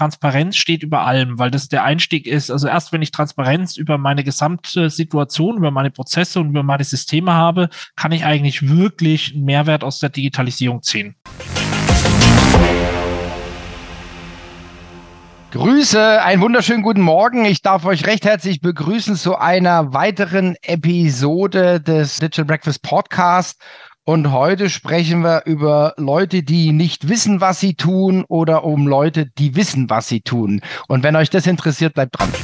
Transparenz steht über allem, weil das der Einstieg ist. Also erst wenn ich Transparenz über meine gesamte Situation, über meine Prozesse und über meine Systeme habe, kann ich eigentlich wirklich einen Mehrwert aus der Digitalisierung ziehen. Grüße, einen wunderschönen guten Morgen. Ich darf euch recht herzlich begrüßen zu einer weiteren Episode des Digital Breakfast Podcast. Und heute sprechen wir über Leute, die nicht wissen, was sie tun, oder um Leute, die wissen, was sie tun. Und wenn euch das interessiert, bleibt dran.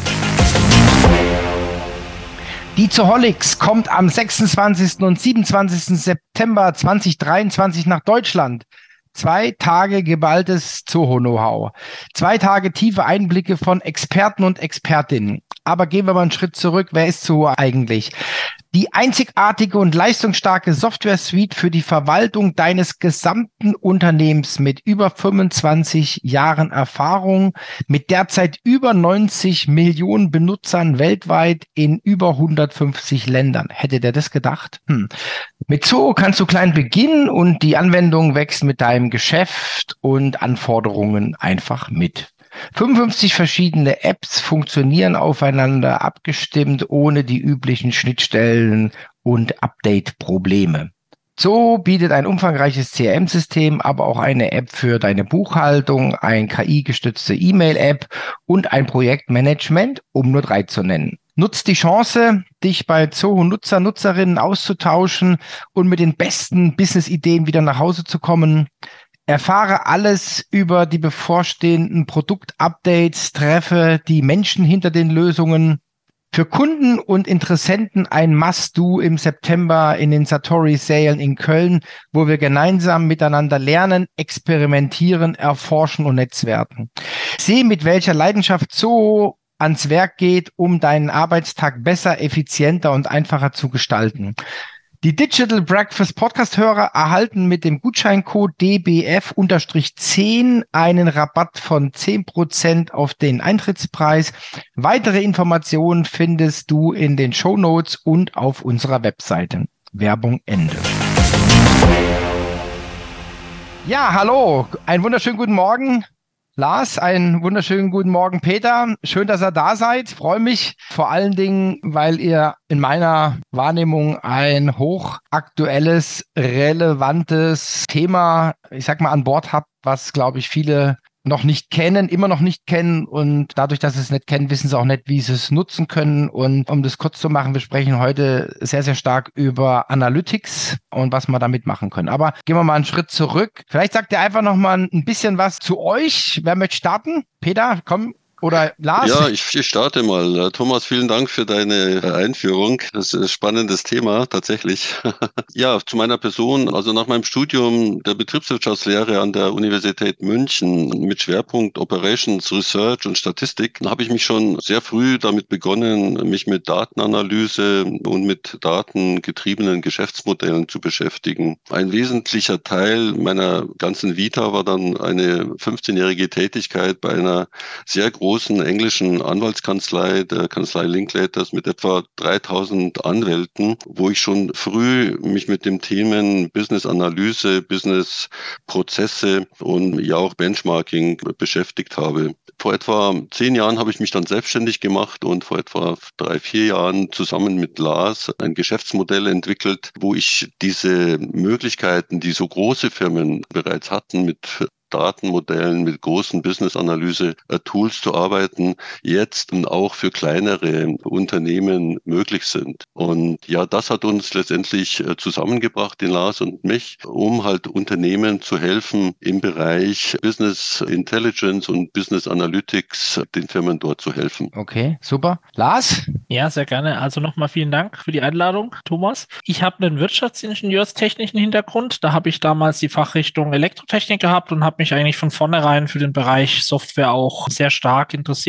Die Zoholics kommt am 26. und 27. September 2023 nach Deutschland. 2 Tage geballtes Zoho-Know-how. 2 Tage tiefe Einblicke von Experten und Expertinnen. Aber gehen wir mal einen Schritt zurück. Wer ist Zoho eigentlich? Die einzigartige und leistungsstarke Software-Suite für die Verwaltung deines gesamten Unternehmens mit über 25 Jahren Erfahrung, mit derzeit über 90 Millionen Benutzern weltweit in über 150 Ländern. Hätte der das gedacht? Mit Zoho kannst du klein beginnen und die Anwendung wächst mit deinem Geschäft und Anforderungen einfach mit. 55 verschiedene Apps funktionieren aufeinander abgestimmt, ohne die üblichen Schnittstellen und Update-Probleme. Zoho bietet ein umfangreiches CRM-System, aber auch eine App für deine Buchhaltung, ein KI-gestützte E-Mail-App und ein Projektmanagement, um nur 3 zu nennen. Nutzt die Chance, dich bei Zoho-Nutzer, Nutzerinnen auszutauschen und mit den besten Business-Ideen wieder nach Hause zu kommen. Erfahre alles über die bevorstehenden Produktupdates, treffe die Menschen hinter den Lösungen. Für Kunden und Interessenten ein Must-Do im September in den Satori-Sälen in Köln, wo wir gemeinsam miteinander lernen, experimentieren, erforschen und netzwerken. Sehe, mit welcher Leidenschaft Zoho ans Werk geht, um deinen Arbeitstag besser, effizienter und einfacher zu gestalten. Die Digital Breakfast Podcast-Hörer erhalten mit dem Gutscheincode DBF-10 einen Rabatt von 10% auf den Eintrittspreis. Weitere Informationen findest du in den Shownotes und auf unserer Webseite. Werbung Ende. Ja, hallo, einen wunderschönen guten Morgen. Lars, einen wunderschönen guten Morgen, Peter. Schön, dass ihr da seid. Freue mich vor allen Dingen, weil ihr in meiner Wahrnehmung ein hochaktuelles, relevantes Thema, ich sag mal, an Bord habt, was, glaube ich, viele noch nicht kennen, immer noch nicht kennen, und dadurch, dass sie es nicht kennen, wissen sie auch nicht, wie sie es nutzen können. Und um das kurz zu machen, wir sprechen heute sehr, sehr stark über Analytics und was wir damit machen können. Aber gehen wir mal einen Schritt zurück. Vielleicht sagt ihr einfach noch mal ein bisschen was zu euch. Wer möchte starten? Peter, komm. Oder Lars? Ja, ich starte mal. Thomas, vielen Dank für deine Einführung. Das ist ein spannendes Thema, tatsächlich. Ja, zu meiner Person. Also nach meinem Studium der Betriebswirtschaftslehre an der Universität München mit Schwerpunkt Operations, Research und Statistik habe ich mich schon sehr früh damit begonnen, mich mit Datenanalyse und mit datengetriebenen Geschäftsmodellen zu beschäftigen. Ein wesentlicher Teil meiner ganzen Vita war dann eine 15-jährige Tätigkeit bei einer sehr großen englischen Anwaltskanzlei, der Kanzlei Linklaters, mit etwa 3000 Anwälten, wo ich schon früh mich mit dem Themen Business-Analyse, Business-Prozesse und ja auch Benchmarking beschäftigt habe. Vor etwa 10 Jahren habe ich mich dann selbstständig gemacht und vor etwa 3-4 Jahren zusammen mit Lars ein Geschäftsmodell entwickelt, wo ich diese Möglichkeiten, die so große Firmen bereits hatten, mit Datenmodellen, mit großen Business-Analyse-Tools zu arbeiten, jetzt auch für kleinere Unternehmen möglich sind. Und ja, das hat uns letztendlich zusammengebracht, den Lars und mich, um halt Unternehmen zu helfen, im Bereich Business Intelligence und Business Analytics den Firmen dort zu helfen. Okay, super. Lars? Ja, sehr gerne. Also nochmal vielen Dank für die Einladung, Thomas. Ich habe einen wirtschaftsingenieurstechnischen Hintergrund. Da habe ich damals die Fachrichtung Elektrotechnik gehabt und habe mich eigentlich von vornherein für den Bereich Software auch sehr stark interessiert.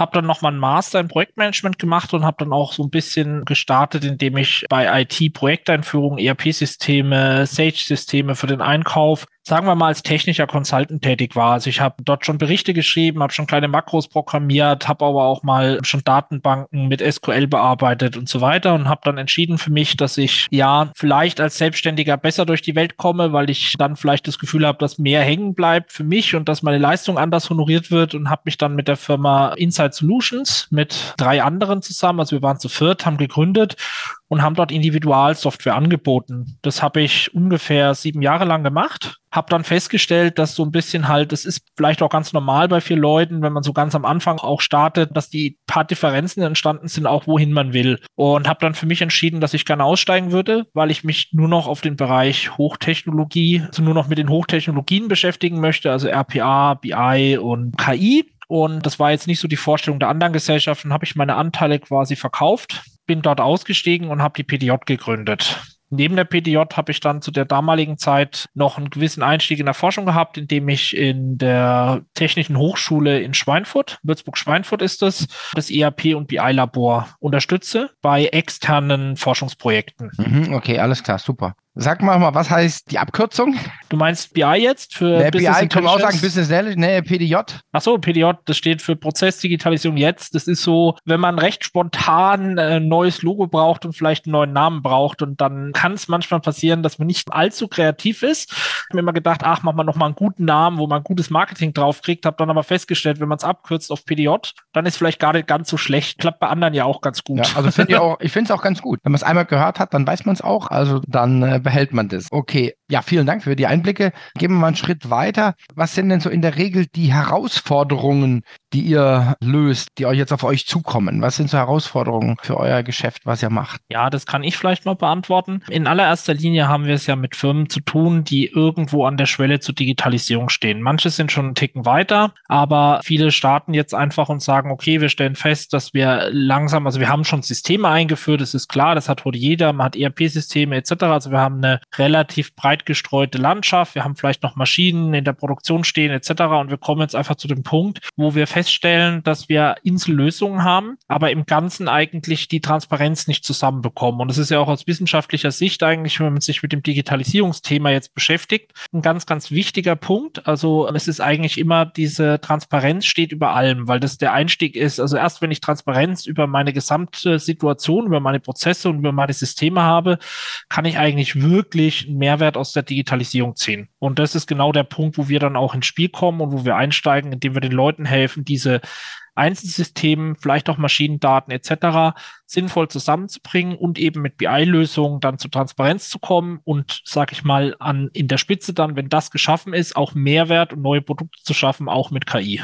Habe dann nochmal einen Master in Projektmanagement gemacht und habe dann auch so ein bisschen gestartet, indem ich bei IT-Projekteinführung, ERP-Systeme, Sage-Systeme für den Einkauf, sagen wir mal, als technischer Consultant tätig war. Also ich habe dort schon Berichte geschrieben, habe schon kleine Makros programmiert, habe aber auch mal schon Datenbanken mit SQL bearbeitet und so weiter und habe dann entschieden für mich, dass ich ja vielleicht als Selbstständiger besser durch die Welt komme, weil ich dann vielleicht das Gefühl habe, dass mehr hängen bleibt für mich und dass meine Leistung anders honoriert wird und habe mich dann mit der Firma Insight Solutions mit 3 anderen zusammen, also wir waren zu 4, haben gegründet und haben dort Individualsoftware angeboten. Das habe ich ungefähr 7 Jahre lang gemacht. Habe dann festgestellt, dass so ein bisschen halt, das ist vielleicht auch ganz normal bei vielen Leuten, wenn man so ganz am Anfang auch startet, dass die paar Differenzen entstanden sind, auch wohin man will. Und habe dann für mich entschieden, dass ich gerne aussteigen würde, weil ich mich nur noch auf den Bereich Hochtechnologie, also nur noch mit den Hochtechnologien beschäftigen möchte, also RPA, BI und KI. Und das war jetzt nicht so die Vorstellung der anderen Gesellschaften, habe ich meine Anteile quasi verkauft, bin dort ausgestiegen und habe die PDJ gegründet. Neben der PDJ habe ich dann zu der damaligen Zeit noch einen gewissen Einstieg in der Forschung gehabt, indem ich in der Technischen Hochschule in Schweinfurt, Würzburg-Schweinfurt ist das ERP- und BI-Labor unterstütze bei externen Forschungsprojekten. Okay, alles klar, super. Sag mal, was heißt die Abkürzung? Du meinst BI jetzt für Business BI, können wir auch sagen Business Intelligence, PDJ? Achso, PDJ, das steht für Prozessdigitalisierung jetzt. Das ist so, wenn man recht spontan ein neues Logo braucht und vielleicht einen neuen Namen braucht und dann kann es manchmal passieren, dass man nicht allzu kreativ ist. Ich habe mir immer gedacht, mach mal nochmal einen guten Namen, wo man gutes Marketing draufkriegt, habe dann aber festgestellt, wenn man es abkürzt auf PDJ, dann ist vielleicht gar nicht ganz so schlecht. Klappt bei anderen ja auch ganz gut. Ja, also ich finde es auch ganz gut. Wenn man es einmal gehört hat, dann weiß man es auch. Also dann behält man das. Okay, ja, vielen Dank für die Einblicke. Gehen wir mal einen Schritt weiter. Was sind denn so in der Regel die Herausforderungen, die ihr löst, die euch jetzt auf euch zukommen? Was sind so Herausforderungen für euer Geschäft, was ihr macht? Ja, das kann ich vielleicht mal beantworten. In allererster Linie haben wir es ja mit Firmen zu tun, die irgendwo an der Schwelle zur Digitalisierung stehen. Manche sind schon einen Ticken weiter, aber viele starten jetzt einfach und sagen, okay, wir stellen fest, dass wir langsam, also wir haben schon Systeme eingeführt, das ist klar, das hat heute jeder, man hat ERP-Systeme etc. Also wir haben eine relativ breit gestreute Landschaft, wir haben vielleicht noch Maschinen in der Produktion stehen etc. Und wir kommen jetzt einfach zu dem Punkt, wo wir feststellen, dass wir Insellösungen haben, aber im Ganzen eigentlich die Transparenz nicht zusammenbekommen. Und das ist ja auch aus wissenschaftlicher Sicht eigentlich, wenn man sich mit dem Digitalisierungsthema jetzt beschäftigt, ein ganz, ganz wichtiger Punkt. Also es ist eigentlich immer diese Transparenz steht über allem, weil das der Einstieg ist. Also erst wenn ich Transparenz über meine gesamte Situation, über meine Prozesse und über meine Systeme habe, kann ich eigentlich wirklich einen Mehrwert aus der Digitalisierung ziehen. Und das ist genau der Punkt, wo wir dann auch ins Spiel kommen und wo wir einsteigen, indem wir den Leuten helfen, diese Einzelsystemen, vielleicht auch Maschinendaten etc. sinnvoll zusammenzubringen und eben mit BI-Lösungen dann zur Transparenz zu kommen und, sag ich mal, in der Spitze dann, wenn das geschaffen ist, auch Mehrwert und neue Produkte zu schaffen, auch mit KI.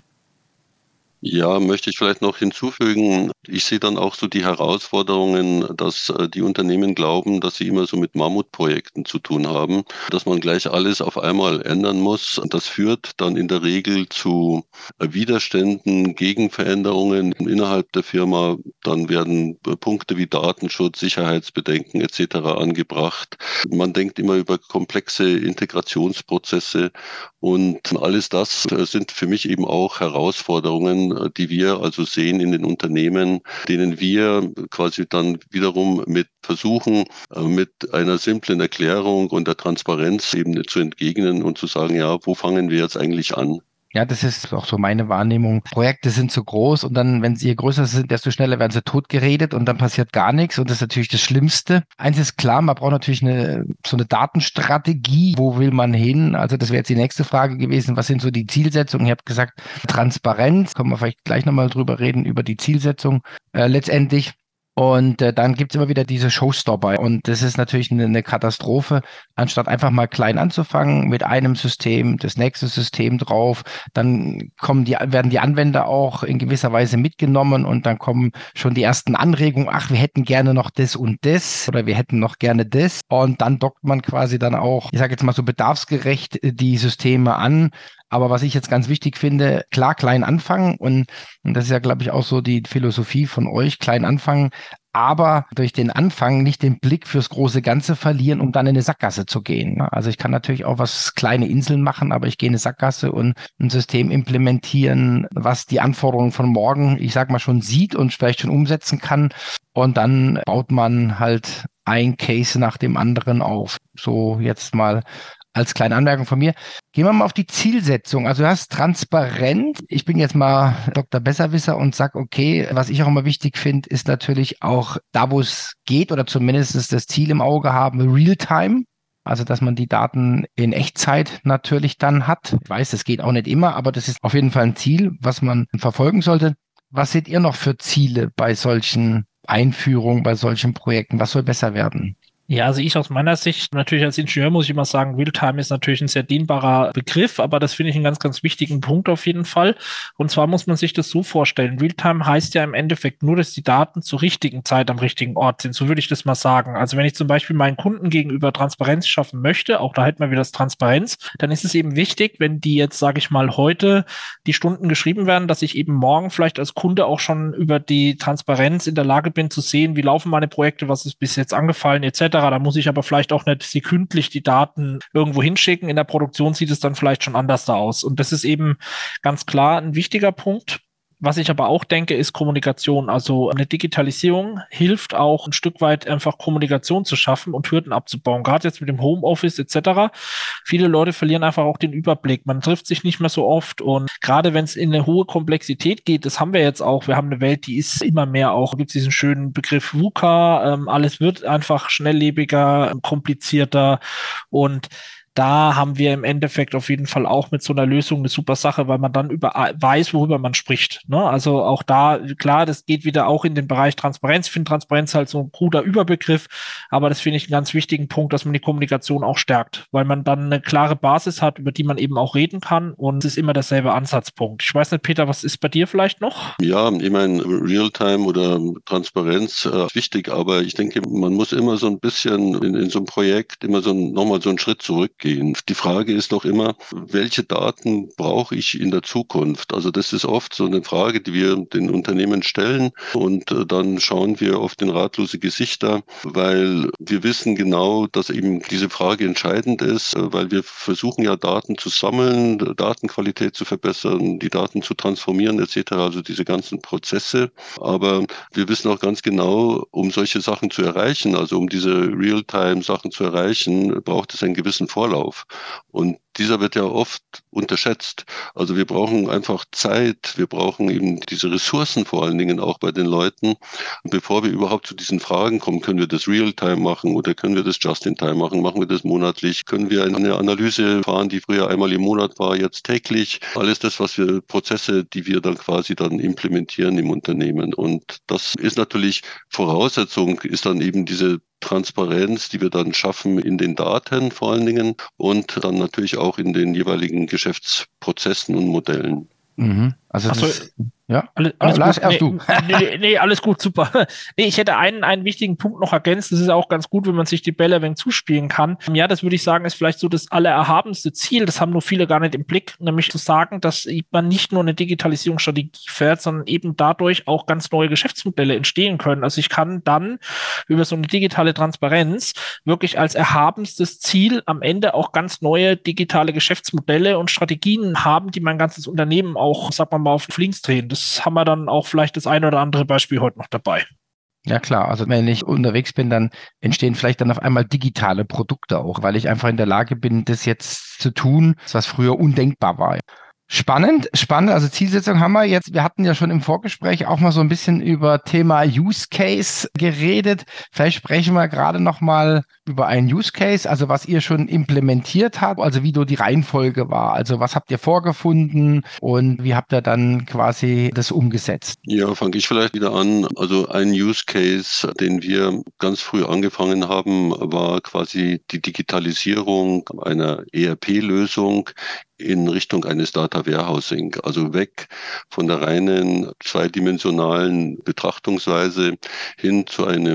Ja, möchte ich vielleicht noch hinzufügen. Ich sehe dann auch so die Herausforderungen, dass die Unternehmen glauben, dass sie immer so mit Mammutprojekten zu tun haben, dass man gleich alles auf einmal ändern muss. Das führt dann in der Regel zu Widerständen, Gegenveränderungen innerhalb der Firma. Dann werden Punkte wie Datenschutz, Sicherheitsbedenken etc. angebracht. Man denkt immer über komplexe Integrationsprozesse und alles das sind für mich eben auch Herausforderungen, die wir also sehen in den Unternehmen, denen wir quasi dann wiederum mit versuchen, mit einer simplen Erklärung und der Transparenz eben zu entgegnen und zu sagen, ja, wo fangen wir jetzt eigentlich an? Ja, das ist auch so meine Wahrnehmung. Projekte sind zu groß und dann, wenn sie je größer sind, desto schneller werden sie totgeredet und dann passiert gar nichts und das ist natürlich das Schlimmste. Eins ist klar, man braucht natürlich so eine Datenstrategie. Wo will man hin? Also das wäre jetzt die nächste Frage gewesen. Was sind so die Zielsetzungen? Ihr habt gesagt, Transparenz. Können wir vielleicht gleich nochmal drüber reden, über die Zielsetzung letztendlich. Und dann gibt's immer wieder diese Showstopper. Und das ist natürlich eine Katastrophe. Anstatt einfach mal klein anzufangen mit einem System, das nächste System drauf, dann werden die Anwender auch in gewisser Weise mitgenommen und dann kommen schon die ersten Anregungen. Ach, wir hätten gerne noch das und das oder wir hätten noch gerne das. Und dann dockt man quasi dann auch, ich sage jetzt mal so bedarfsgerecht die Systeme an. Aber was ich jetzt ganz wichtig finde, klar, klein anfangen und das ist ja, glaube ich, auch so die Philosophie von euch, klein anfangen, aber durch den Anfang nicht den Blick fürs große Ganze verlieren, um dann in eine Sackgasse zu gehen. Also ich kann natürlich auch kleine Inseln machen, aber ich gehe in eine Sackgasse und ein System implementieren, was die Anforderungen von morgen, ich sag mal, schon sieht und vielleicht schon umsetzen kann. Und dann baut man halt ein Case nach dem anderen auf. So jetzt mal als kleine Anmerkung von mir. Gehen wir mal auf die Zielsetzung. Also du hast transparent. Ich bin jetzt mal Dr. Besserwisser und sag, okay, was ich auch immer wichtig finde, ist natürlich auch da, wo es geht oder zumindest das Ziel im Auge haben, Realtime. Also, dass man die Daten in Echtzeit natürlich dann hat. Ich weiß, das geht auch nicht immer, aber das ist auf jeden Fall ein Ziel, was man verfolgen sollte. Was seht ihr noch für Ziele bei solchen Einführungen, bei solchen Projekten? Was soll besser werden? Ja, also ich aus meiner Sicht, natürlich als Ingenieur muss ich immer sagen, Realtime ist natürlich ein sehr dienbarer Begriff, aber das finde ich einen ganz, ganz wichtigen Punkt auf jeden Fall. Und zwar muss man sich das so vorstellen. Realtime heißt ja im Endeffekt nur, dass die Daten zur richtigen Zeit am richtigen Ort sind. So würde ich das mal sagen. Also wenn ich zum Beispiel meinen Kunden gegenüber Transparenz schaffen möchte, auch da hätten wir wieder das Transparenz, dann ist es eben wichtig, wenn die jetzt, sage ich mal, heute die Stunden geschrieben werden, dass ich eben morgen vielleicht als Kunde auch schon über die Transparenz in der Lage bin zu sehen, wie laufen meine Projekte, was ist bis jetzt angefallen, etc. Da muss ich aber vielleicht auch nicht sekündlich die Daten irgendwo hinschicken. In der Produktion sieht es dann vielleicht schon anders da aus. Und das ist eben ganz klar ein wichtiger Punkt. Was ich aber auch denke, ist Kommunikation. Also eine Digitalisierung hilft auch ein Stück weit einfach Kommunikation zu schaffen und Hürden abzubauen. Gerade jetzt mit dem Homeoffice etc. Viele Leute verlieren einfach auch den Überblick. Man trifft sich nicht mehr so oft und gerade wenn es in eine hohe Komplexität geht, das haben wir jetzt auch. Wir haben eine Welt, die ist immer mehr auch, gibt es diesen schönen Begriff VUCA. Alles wird einfach schnelllebiger, komplizierter und da haben wir im Endeffekt auf jeden Fall auch mit so einer Lösung eine super Sache, weil man dann weiß, worüber man spricht. Ne? Also auch da, klar, das geht wieder auch in den Bereich Transparenz. Ich finde Transparenz halt so ein kruder Überbegriff, aber das finde ich einen ganz wichtigen Punkt, dass man die Kommunikation auch stärkt, weil man dann eine klare Basis hat, über die man eben auch reden kann und es ist immer derselbe Ansatzpunkt. Ich weiß nicht, Peter, was ist bei dir vielleicht noch? Ja, ich meine, Realtime oder Transparenz ist wichtig, aber ich denke, man muss immer so ein bisschen in so einem Projekt immer nochmal so einen Schritt zurückgehen. Die Frage ist doch immer, welche Daten brauche ich in der Zukunft? Also das ist oft so eine Frage, die wir den Unternehmen stellen und dann schauen wir auf den ratlose Gesichter, weil wir wissen genau, dass eben diese Frage entscheidend ist, weil wir versuchen ja Daten zu sammeln, Datenqualität zu verbessern, die Daten zu transformieren etc., also diese ganzen Prozesse. Aber wir wissen auch ganz genau, um solche Sachen zu erreichen, also um diese Realtime-Sachen zu erreichen, braucht es einen gewissen Vorlauf. Und dieser wird ja oft unterschätzt. Also wir brauchen einfach Zeit, wir brauchen eben diese Ressourcen vor allen Dingen auch bei den Leuten. Und bevor wir überhaupt zu diesen Fragen kommen, können wir das Real-Time machen oder können wir das Just-in-Time machen, machen wir das monatlich, können wir eine Analyse fahren, die früher einmal im Monat war, jetzt täglich. Alles das, was wir Prozesse, die wir dann quasi dann implementieren im Unternehmen. Und das ist natürlich Voraussetzung, ist dann eben diese Transparenz, die wir dann schaffen in den Daten vor allen Dingen und dann natürlich auch in den jeweiligen Geschäftsprozessen und Modellen. Mhm. Also Ach so, ja, alles Lars, gut. erst du. Nee, alles gut, super. Nee, ich hätte einen wichtigen Punkt noch ergänzt. Das ist auch ganz gut, wenn man sich die Bälle ein wenig zuspielen kann. Ja, das würde ich sagen, ist vielleicht so das allererhabenste Ziel. Das haben nur viele gar nicht im Blick, nämlich zu sagen, dass man nicht nur eine Digitalisierungsstrategie fährt, sondern eben dadurch auch ganz neue Geschäftsmodelle entstehen können. Also ich kann dann über so eine digitale Transparenz wirklich als erhabenstes Ziel am Ende auch ganz neue digitale Geschäftsmodelle und Strategien haben, die mein ganzes Unternehmen auch, sagen wir mal, auf links drehen. Das haben wir dann auch vielleicht das eine oder andere Beispiel heute noch dabei. Ja klar, also wenn ich unterwegs bin, dann entstehen vielleicht dann auf einmal digitale Produkte auch, weil ich einfach in der Lage bin, das jetzt zu tun, was früher undenkbar war. Spannend. Also Zielsetzung haben wir jetzt. Wir hatten ja schon im Vorgespräch auch mal so ein bisschen über Thema Use Case geredet. Vielleicht sprechen wir gerade noch mal über einen Use Case, also was ihr schon implementiert habt, also wie die Reihenfolge war. Also was habt ihr vorgefunden und wie habt ihr dann quasi das umgesetzt? Ja, fange ich vielleicht wieder an. Also ein Use Case, den wir ganz früh angefangen haben, war quasi die Digitalisierung einer ERP-Lösung in Richtung eines Data Warehousing, also weg von der reinen zweidimensionalen Betrachtungsweise hin zu einem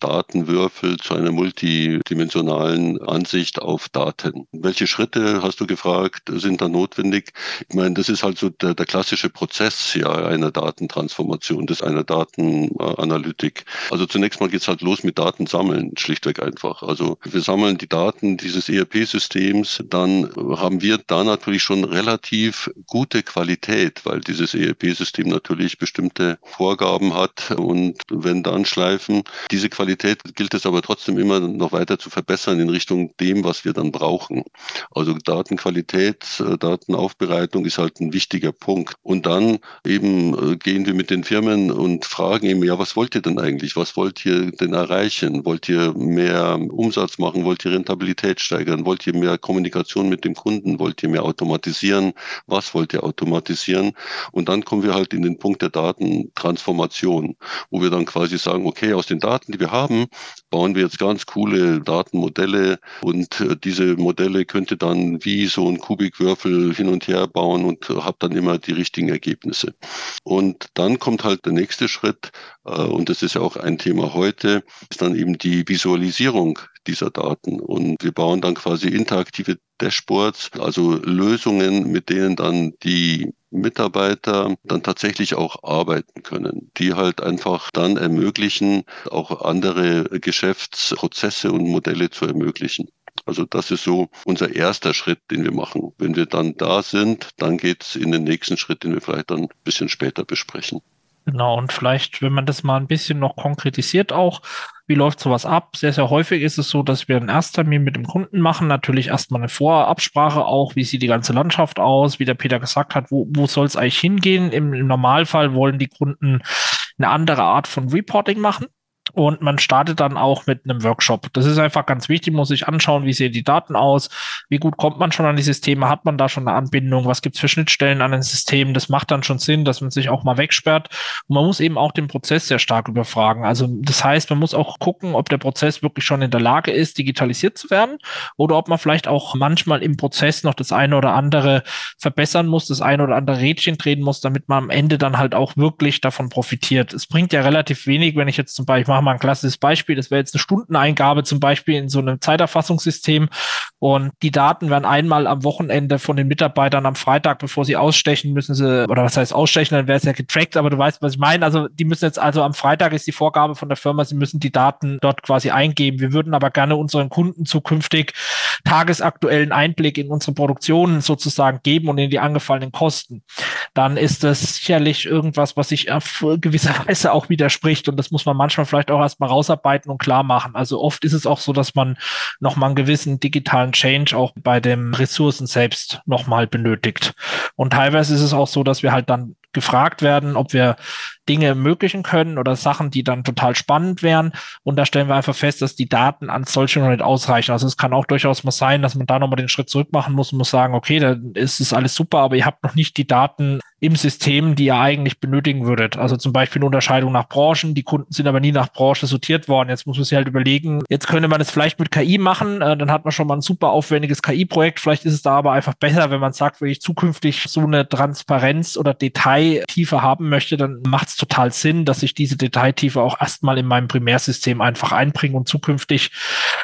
Datenwürfel zu einer multidimensionalen Ansicht auf Daten. Welche Schritte, hast du gefragt, sind da notwendig? Ich meine, das ist halt so der klassische Prozess einer Datentransformation, einer Datenanalytik. Also zunächst mal geht's halt los mit Datensammeln, schlichtweg einfach. Also wir sammeln die Daten dieses ERP-Systems, dann haben wir da natürlich schon relativ gute Qualität, weil dieses ERP-System natürlich bestimmte Vorgaben hat und wenn dann schleifen. Diese Qualität gilt es aber trotzdem immer noch weiter zu verbessern in Richtung dem, was wir dann brauchen. Also Datenqualität, Datenaufbereitung ist halt ein wichtiger Punkt. Und dann eben gehen wir mit den Firmen und fragen eben, ja, was wollt ihr denn eigentlich? Was wollt ihr denn erreichen? Wollt ihr mehr Umsatz machen? Wollt ihr Rentabilität steigern? Wollt ihr mehr Kommunikation mit dem Kunden? Wollt ihr mehr automatisieren? Was wollt ihr automatisieren? Und dann kommen wir halt in den Punkt der Datentransformation, wo wir dann quasi sagen, okay, aus den Daten, die wir haben, bauen wir jetzt ganz coole Datenmodelle und diese Modelle könnte dann wie so ein Kubikwürfel hin und her bauen und habt dann immer die richtigen Ergebnisse. Und dann kommt halt der nächste Schritt, und das ist ja auch ein Thema heute, ist dann eben die Visualisierung dieser Daten. Und wir bauen dann quasi interaktive Dashboards, also Lösungen, mit denen dann die Mitarbeiter dann tatsächlich auch arbeiten können, die halt einfach dann ermöglichen, auch andere Geschäftsprozesse und Modelle zu ermöglichen. Also das ist so unser erster Schritt, den wir machen. Wenn wir dann da sind, dann geht's in den nächsten Schritt, den wir vielleicht dann ein bisschen später besprechen. Genau, und vielleicht, wenn man das mal ein bisschen noch konkretisiert auch, wie läuft sowas ab? Sehr, sehr häufig ist es so, dass wir einen Ersttermin mit dem Kunden machen, natürlich erstmal eine Vorabsprache auch, wie sieht die ganze Landschaft aus, wie der Peter gesagt hat, wo soll es eigentlich hingehen? Im Normalfall wollen die Kunden eine andere Art von Reporting machen. Und man startet dann auch mit einem Workshop. Das ist einfach ganz wichtig, muss sich anschauen, wie sehen die Daten aus, wie gut kommt man schon an die Systeme, hat man da schon eine Anbindung, was gibt es für Schnittstellen an den Systemen. Das macht dann schon Sinn, dass man sich auch mal wegsperrt. Und man muss eben auch den Prozess sehr stark überfragen. Also das heißt, man muss auch gucken, ob der Prozess wirklich schon in der Lage ist, digitalisiert zu werden oder ob man vielleicht auch manchmal im Prozess noch das eine oder andere verbessern muss, das eine oder andere Rädchen drehen muss, damit man am Ende dann halt auch wirklich davon profitiert. Es bringt ja relativ wenig, wenn ich jetzt zum Beispiel, mal ein klassisches Beispiel, das wäre jetzt eine Stundeneingabe zum Beispiel in so einem Zeiterfassungssystem und die Daten werden einmal am Wochenende von den Mitarbeitern am Freitag, bevor sie ausstechen, müssen sie, oder was heißt ausstechen, dann wäre es ja getrackt, aber du weißt, was ich meine, also die müssen jetzt, also am Freitag ist die Vorgabe von der Firma, sie müssen die Daten dort quasi eingeben. Wir würden aber gerne unseren Kunden zukünftig tagesaktuellen Einblick in unsere Produktionen sozusagen geben und in die angefallenen Kosten. Dann ist das sicherlich irgendwas, was sich auf gewisser Weise auch widerspricht und das muss man manchmal vielleicht auch erstmal rausarbeiten und klar machen. Also oft ist es auch so, dass man nochmal einen gewissen digitalen Change auch bei den Ressourcen selbst nochmal benötigt. Und teilweise ist es auch so, dass wir halt dann gefragt werden, ob wir Dinge ermöglichen können oder Sachen, die dann total spannend wären. Und da stellen wir einfach fest, dass die Daten an solche noch nicht ausreichen. Also es kann auch durchaus mal sein, dass man da nochmal den Schritt zurück machen muss und muss sagen, okay, dann ist es alles super, aber ihr habt noch nicht die Daten im System, die ihr eigentlich benötigen würdet. Also zum Beispiel eine Unterscheidung nach Branchen. Die Kunden sind aber nie nach Branche sortiert worden. Jetzt muss man sich halt überlegen, jetzt könnte man es vielleicht mit KI machen. Dann hat man schon mal ein super aufwendiges KI-Projekt. Vielleicht ist es da aber einfach besser, wenn man sagt, wenn ich zukünftig so eine Transparenz oder Detailtiefe haben möchte, dann macht es total Sinn, dass ich diese Detailtiefe auch erstmal in meinem Primärsystem einfach einbringe und zukünftig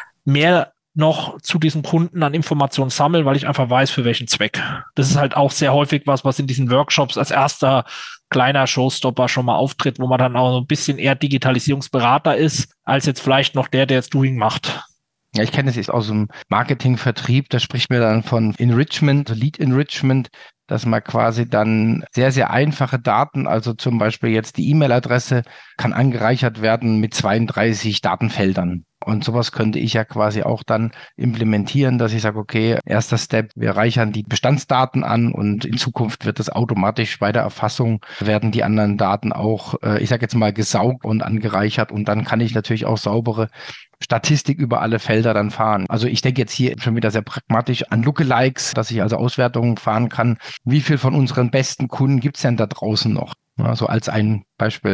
mehr noch zu diesen Kunden an Informationen sammle, weil ich einfach weiß, für welchen Zweck. Das ist halt auch sehr häufig was in diesen Workshops als erster kleiner Showstopper schon mal auftritt, wo man dann auch so ein bisschen eher Digitalisierungsberater ist, als jetzt vielleicht noch der jetzt Doing macht. Ja, ich kenne das jetzt aus dem Marketingvertrieb, da spricht man dann von Enrichment, Lead Enrichment, dass man quasi dann sehr, sehr einfache Daten, also zum Beispiel jetzt die E-Mail-Adresse, kann angereichert werden mit 32 Datenfeldern. Und sowas könnte ich ja quasi auch dann implementieren, dass ich sage, okay, erster Step, wir reichern die Bestandsdaten an und in Zukunft wird das automatisch bei der Erfassung, werden die anderen Daten auch, ich sage jetzt mal, gesaugt und angereichert und dann kann ich natürlich auch saubere Statistik über alle Felder dann fahren. Also ich denke jetzt hier schon wieder sehr pragmatisch an Lookalikes, dass ich also Auswertungen fahren kann. Wie viel von unseren besten Kunden gibt es denn da draußen noch? Also als ein Beispiel, ja.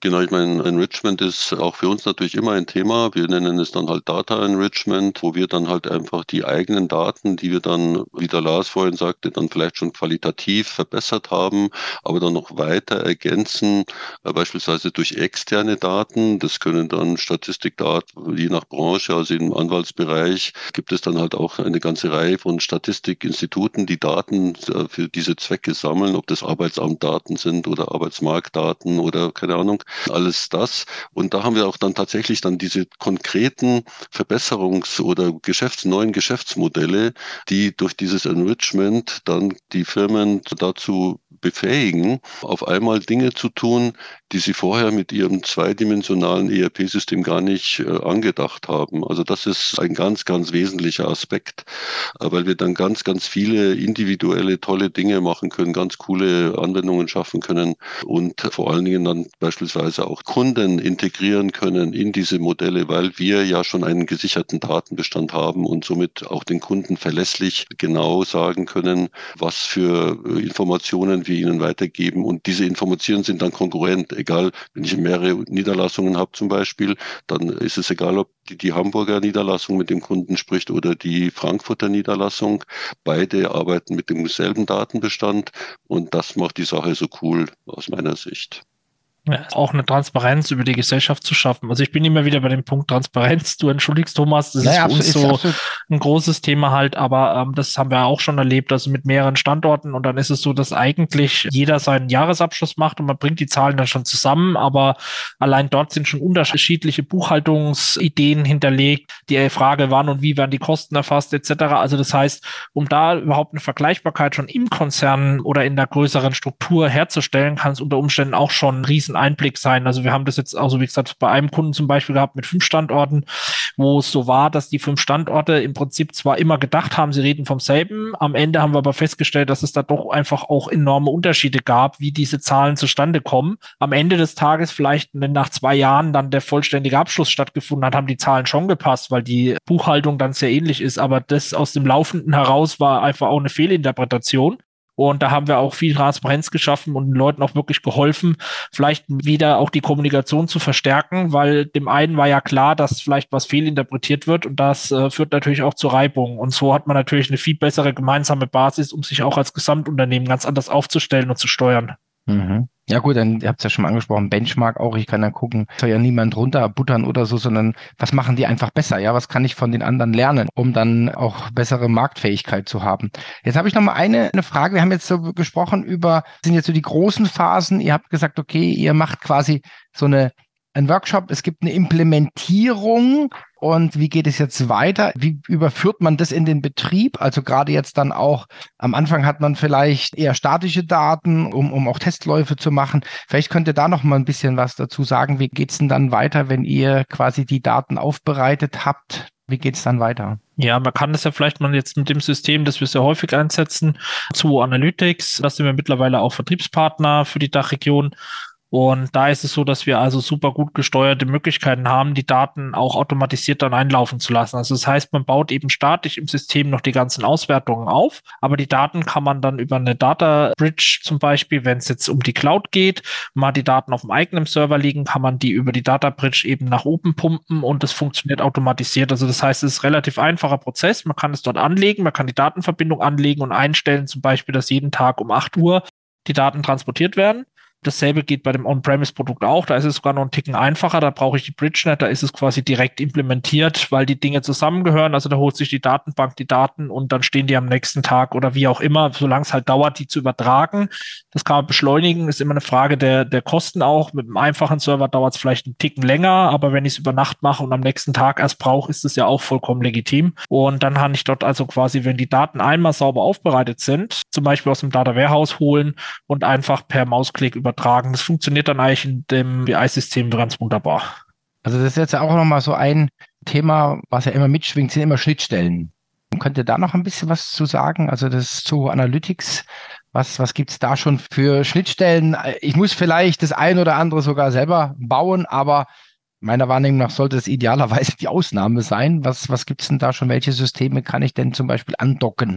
Genau, ich meine, Enrichment ist auch für uns natürlich immer ein Thema. Wir nennen es dann halt Data Enrichment, wo wir dann halt einfach die eigenen Daten, die wir dann, wie der Lars vorhin sagte, dann vielleicht schon qualitativ verbessert haben, aber dann noch weiter ergänzen, beispielsweise durch externe Daten. Das können dann Statistikdaten, je nach Branche, also im Anwaltsbereich gibt es dann halt auch eine ganze Reihe von Statistikinstituten, die Daten für diese Zwecke sammeln, ob das Arbeitsamtdaten sind oder Arbeitsmarktdaten oder keine Ahnung. Alles das. Und da haben wir auch dann tatsächlich dann diese konkreten Verbesserungs- oder neuen Geschäftsmodelle, die durch dieses Enrichment dann die Firmen dazu befähigen, auf einmal Dinge zu tun, die sie vorher mit ihrem zweidimensionalen ERP-System gar nicht angedacht haben. Also das ist ein ganz, ganz wesentlicher Aspekt, weil wir dann ganz, ganz viele individuelle, tolle Dinge machen können, ganz coole Anwendungen schaffen können und vor allen Dingen dann beispielsweise auch Kunden integrieren können in diese Modelle, weil wir ja schon einen gesicherten Datenbestand haben und somit auch den Kunden verlässlich genau sagen können, was für Informationen wir ihnen weitergeben. Und diese Informationen sind dann konkurrent. Egal, wenn ich mehrere Niederlassungen habe zum Beispiel, dann ist es egal, ob die Hamburger Niederlassung mit dem Kunden spricht oder die Frankfurter Niederlassung. Beide arbeiten mit demselben Datenbestand und das macht die Sache so cool aus meiner Sicht. Ja, auch eine Transparenz über die Gesellschaft zu schaffen. Also ich bin immer wieder bei dem Punkt Transparenz. Du entschuldigst, Thomas, das ist für uns so ein großes Thema halt, aber das haben wir auch schon erlebt, also mit mehreren Standorten und dann ist es so, dass eigentlich jeder seinen Jahresabschluss macht und man bringt die Zahlen dann schon zusammen, aber allein dort sind schon unterschiedliche Buchhaltungsideen hinterlegt. Die Frage, wann und wie werden die Kosten erfasst etc. Also das heißt, um da überhaupt eine Vergleichbarkeit schon im Konzern oder in der größeren Struktur herzustellen, kann es unter Umständen auch schon ein riesen Einblick sein. Also wir haben das jetzt, also wie gesagt, bei einem Kunden zum Beispiel gehabt mit 5 Standorten, wo es so war, dass die 5 Standorte im Prinzip zwar immer gedacht haben, sie reden vom selben. Am Ende haben wir aber festgestellt, dass es da doch einfach auch enorme Unterschiede gab, wie diese Zahlen zustande kommen. Am Ende des Tages vielleicht, wenn nach 2 Jahren dann der vollständige Abschluss stattgefunden hat, haben die Zahlen schon gepasst, weil die Buchhaltung dann sehr ähnlich ist. Aber das aus dem Laufenden heraus war einfach auch eine Fehlinterpretation. Und da haben wir auch viel Transparenz geschaffen und den Leuten auch wirklich geholfen, vielleicht wieder auch die Kommunikation zu verstärken, weil dem einen war ja klar, dass vielleicht was fehlinterpretiert wird und das führt natürlich auch zu Reibung. Und so hat man natürlich eine viel bessere gemeinsame Basis, um sich auch als Gesamtunternehmen ganz anders aufzustellen und zu steuern. Mhm. Ja gut, dann, ihr habt es ja schon mal angesprochen, Benchmark auch, ich kann dann gucken, soll ja niemand runterbuttern oder so, sondern was machen die einfach besser, ja, was kann ich von den anderen lernen, um dann auch bessere Marktfähigkeit zu haben. Jetzt habe ich noch mal eine Frage, wir haben jetzt so gesprochen über, sind jetzt so die großen Phasen, ihr habt gesagt, okay, ihr macht quasi so ein Workshop, es gibt eine Implementierung und wie geht es jetzt weiter? Wie überführt man das in den Betrieb? Also gerade jetzt dann auch, am Anfang hat man vielleicht eher statische Daten, um auch Testläufe zu machen. Vielleicht könnt ihr da noch mal ein bisschen was dazu sagen. Wie geht's denn dann weiter, wenn ihr quasi die Daten aufbereitet habt? Wie geht's dann weiter? Ja, man kann das ja vielleicht mal jetzt mit dem System, das wir sehr häufig einsetzen, zu Analytics. Da sind wir mittlerweile auch Vertriebspartner für die Dachregion. Und da ist es so, dass wir also super gut gesteuerte Möglichkeiten haben, die Daten auch automatisiert dann einlaufen zu lassen. Also das heißt, man baut eben statisch im System noch die ganzen Auswertungen auf, aber die Daten kann man dann über eine Data Bridge zum Beispiel, wenn es jetzt um die Cloud geht, mal die Daten auf dem eigenen Server liegen, kann man die über die Data Bridge eben nach oben pumpen und das funktioniert automatisiert. Also das heißt, es ist ein relativ einfacher Prozess. Man kann es dort anlegen, man kann die Datenverbindung anlegen und einstellen, zum Beispiel, dass jeden Tag um 8 Uhr die Daten transportiert werden. Dasselbe geht bei dem On-Premise-Produkt auch. Da ist es sogar noch einen Ticken einfacher. Da brauche ich die Bridge nicht. Da ist es quasi direkt implementiert, weil die Dinge zusammengehören. Also da holt sich die Datenbank die Daten und dann stehen die am nächsten Tag oder wie auch immer, solange es halt dauert, die zu übertragen. Das kann man beschleunigen. Ist immer eine Frage der Kosten auch. Mit einem einfachen Server dauert es vielleicht einen Ticken länger, aber wenn ich es über Nacht mache und am nächsten Tag erst brauche, ist es ja auch vollkommen legitim. Und dann kann ich dort also quasi, wenn die Daten einmal sauber aufbereitet sind, zum Beispiel aus dem Data Warehouse holen und einfach per Mausklick übertragen. Das funktioniert dann eigentlich in dem BI-System ganz wunderbar. Also das ist jetzt auch nochmal so ein Thema, was ja immer mitschwingt, sind immer Schnittstellen. Könnt ihr da noch ein bisschen was zu sagen? Also das zu Analytics, was gibt's da schon für Schnittstellen? Ich muss vielleicht das ein oder andere sogar selber bauen, aber meiner Wahrnehmung nach sollte es idealerweise die Ausnahme sein. Was gibt's denn da schon? Welche Systeme kann ich denn zum Beispiel andocken?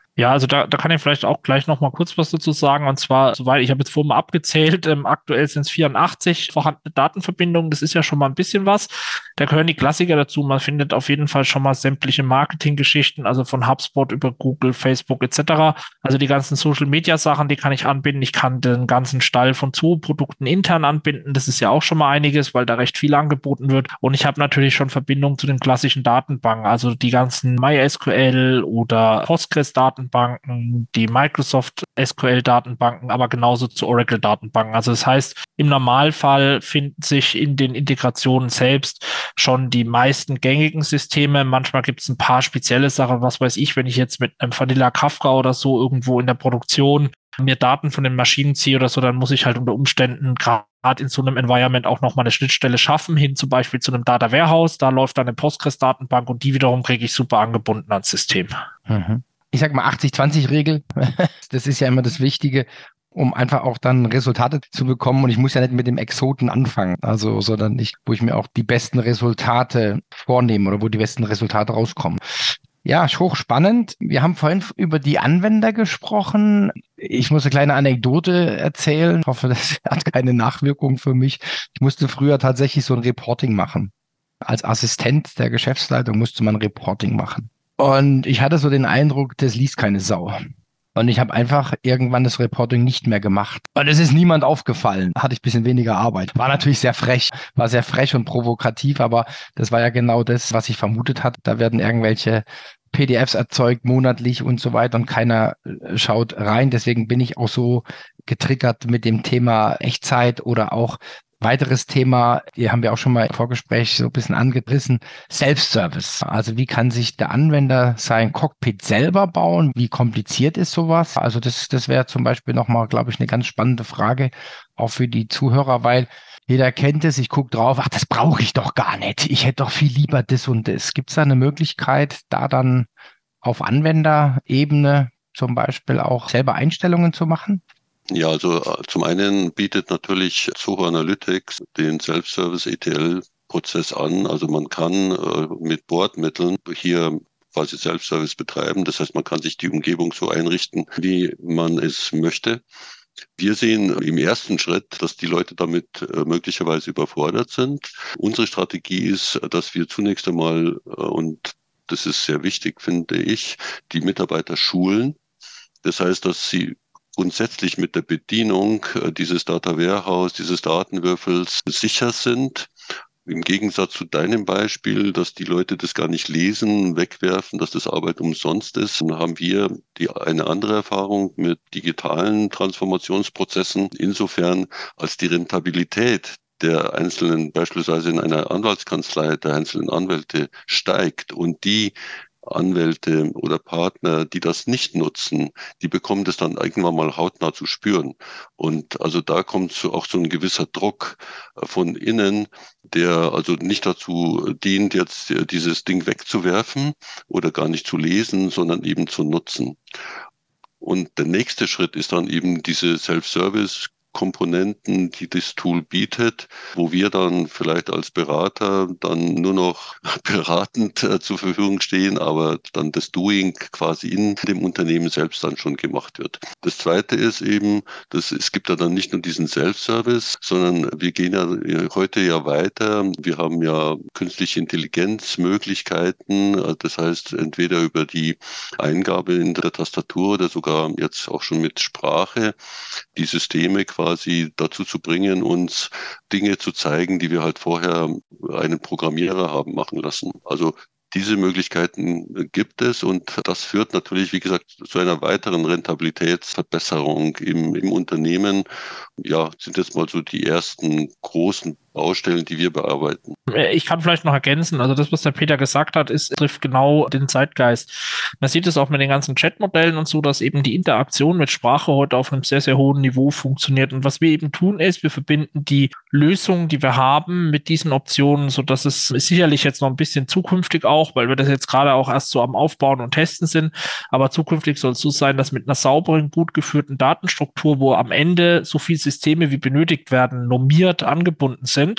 Ja, also da kann ich vielleicht auch gleich noch mal kurz was dazu sagen. Und zwar, soweit ich habe jetzt vorhin mal abgezählt, aktuell sind es 84 vorhandene Datenverbindungen. Das ist ja schon mal ein bisschen was. Da gehören die Klassiker dazu. Man findet auf jeden Fall schon mal sämtliche Marketinggeschichten, also von HubSpot über Google, Facebook etc. Also die ganzen Social-Media-Sachen, die kann ich anbinden. Ich kann den ganzen Stall von Zooprodukten intern anbinden. Das ist ja auch schon mal einiges, weil da recht viel angeboten wird. Und ich habe natürlich schon Verbindungen zu den klassischen Datenbanken, also die ganzen MySQL oder Postgres-Datenbanken, die Microsoft SQL-Datenbanken, aber genauso zu Oracle-Datenbanken. Also das heißt, im Normalfall finden sich in den Integrationen selbst schon die meisten gängigen Systeme. Manchmal gibt es ein paar spezielle Sachen, was weiß ich, wenn ich jetzt mit einem Vanilla Kafka oder so irgendwo in der Produktion mir Daten von den Maschinen ziehe oder so, dann muss ich halt unter Umständen gerade in so einem Environment auch nochmal eine Schnittstelle schaffen, hin zum Beispiel zu einem Data Warehouse. Da läuft dann eine Postgres-Datenbank und die wiederum kriege ich super angebunden ans System. Ich sag mal 80-20-Regel. Das ist ja immer das Wichtige, um einfach auch dann Resultate zu bekommen. Und ich muss ja nicht mit dem Exoten anfangen, also, sondern wo ich mir auch die besten Resultate vornehme oder wo die besten Resultate rauskommen. Ja, hochspannend. Wir haben vorhin über die Anwender gesprochen. Ich muss eine kleine Anekdote erzählen. Ich hoffe, das hat keine Nachwirkung für mich. Ich musste früher tatsächlich so ein Reporting machen. Als Assistent der Geschäftsleitung musste man Reporting machen. Und ich hatte so den Eindruck, das liest keine Sau. Und ich habe einfach irgendwann das Reporting nicht mehr gemacht. Und es ist niemand aufgefallen. Hatte ich ein bisschen weniger Arbeit. War natürlich sehr frech. War sehr frech und provokativ, aber das war ja genau das, was ich vermutet hatte. Da werden irgendwelche PDFs erzeugt, monatlich und so weiter und keiner schaut rein. Deswegen bin ich auch so getriggert mit dem Thema Echtzeit oder auch weiteres Thema, hier haben wir auch schon mal im Vorgespräch so ein bisschen angerissen, Self-Service. Also wie kann sich der Anwender sein Cockpit selber bauen? Wie kompliziert ist sowas? Also das wäre zum Beispiel nochmal, glaube ich, eine ganz spannende Frage, auch für die Zuhörer, weil jeder kennt es, ich gucke drauf, ach, das brauche ich doch gar nicht. Ich hätte doch viel lieber das und das. Gibt es da eine Möglichkeit, da dann auf Anwenderebene zum Beispiel auch selber Einstellungen zu machen? Ja, also zum einen bietet natürlich Zoho Analytics den Self-Service ETL-Prozess an. Also man kann mit Bordmitteln hier quasi Self-Service betreiben. Das heißt, man kann sich die Umgebung so einrichten, wie man es möchte. Wir sehen im ersten Schritt, dass die Leute damit möglicherweise überfordert sind. Unsere Strategie ist, dass wir zunächst einmal, und das ist sehr wichtig, finde ich, die Mitarbeiter schulen. Das heißt, dass sie grundsätzlich mit der Bedienung dieses Data Warehouse, dieses Datenwürfels sicher sind. Im Gegensatz zu deinem Beispiel, dass die Leute das gar nicht lesen, wegwerfen, dass das Arbeit umsonst ist, dann haben wir eine andere Erfahrung mit digitalen Transformationsprozessen, insofern als die Rentabilität der einzelnen, beispielsweise in einer Anwaltskanzlei, der einzelnen Anwälte steigt und die Anwälte oder Partner, die das nicht nutzen, die bekommen das dann irgendwann mal hautnah zu spüren. Und also da kommt auch so ein gewisser Druck von innen, der also nicht dazu dient, jetzt dieses Ding wegzuwerfen oder gar nicht zu lesen, sondern eben zu nutzen. Und der nächste Schritt ist dann eben diese Self-Service-Komponenten, die das Tool bietet, wo wir dann vielleicht als Berater dann nur noch beratend zur Verfügung stehen, aber dann das Doing quasi in dem Unternehmen selbst dann schon gemacht wird. Das Zweite ist eben, es gibt ja dann nicht nur diesen Self-Service, sondern wir gehen ja heute ja weiter. Wir haben ja künstliche Intelligenzmöglichkeiten, das heißt entweder über die Eingabe in der Tastatur oder sogar jetzt auch schon mit Sprache, die Systeme quasi dazu zu bringen, uns Dinge zu zeigen, die wir halt vorher einen Programmierer haben machen lassen. Also diese Möglichkeiten gibt es und das führt natürlich, wie gesagt, zu einer weiteren Rentabilitätsverbesserung im Unternehmen. Ja, sind jetzt mal so die ersten großen Baustellen, die wir bearbeiten. Ich kann vielleicht noch ergänzen, also das, was der Peter gesagt hat, trifft genau den Zeitgeist. Man sieht es auch mit den ganzen Chatmodellen und so, dass eben die Interaktion mit Sprache heute auf einem sehr, sehr hohen Niveau funktioniert. Und was wir eben tun ist, wir verbinden die Lösungen, die wir haben, mit diesen Optionen, sodass es sicherlich jetzt noch ein bisschen zukünftig auch, weil wir das jetzt gerade auch erst so am Aufbauen und Testen sind, aber zukünftig soll es so sein, dass mit einer sauberen, gut geführten Datenstruktur, wo am Ende so viele Systeme wie benötigt werden, normiert angebunden sind,